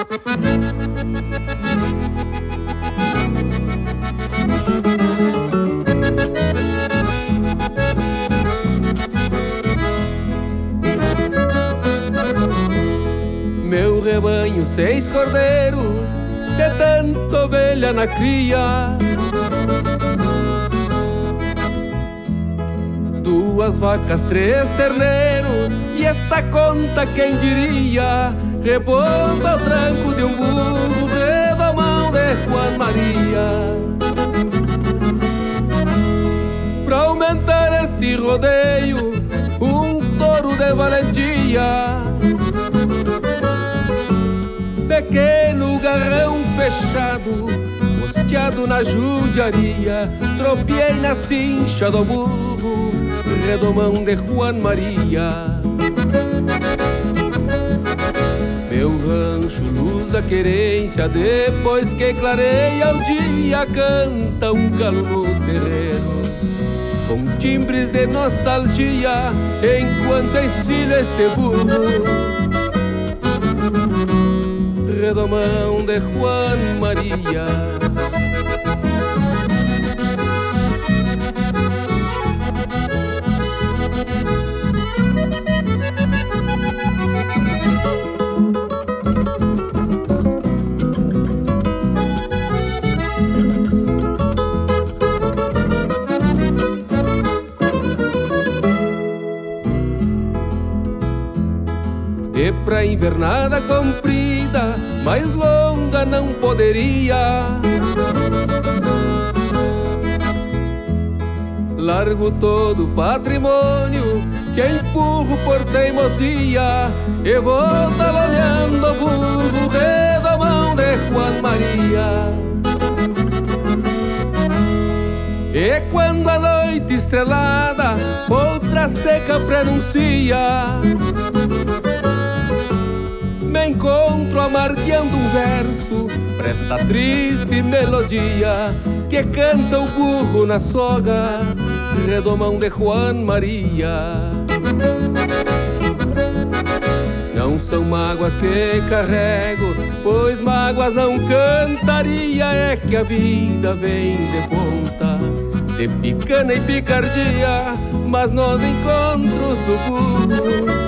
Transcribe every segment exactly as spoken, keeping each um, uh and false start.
Meu rebanho, seis cordeiros, de tanta ovelha na cria. Duas vacas, três terneiros, e esta conta quem diria? Reponta ao tranco de um burro, redomão de Juan Maria. Pra aumentar este rodeio, um touro de valentia. Pequeno garrão fechado, posteado na judiaria, tropiei na cincha do burro, redomão de Juan Maria. Meu rancho, luz da querência, depois que clareia o dia, canta um galo no terreiro, com timbres de nostalgia, enquanto ensina este burro, redomão de Juan Maria. E pra invernada comprida, mais longa não poderia, largo todo o patrimônio que empurro por teimosia, e vou taloneando o burro, redomão de Juan Maria. E quando a noite estrelada outra seca prenuncia, me encontro amargueando um verso pra esta triste melodia que canta o burro na soga, redomão de Juan Maria. Não são mágoas que carrego, pois mágoas não cantaria, é que a vida vem de ponta, de picana e picardia, mas nos encontros do burro,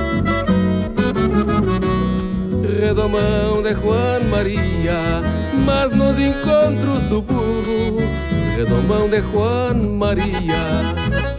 redomão de Juan Maria, mas nos encontros do burro, redomão de Juan Maria.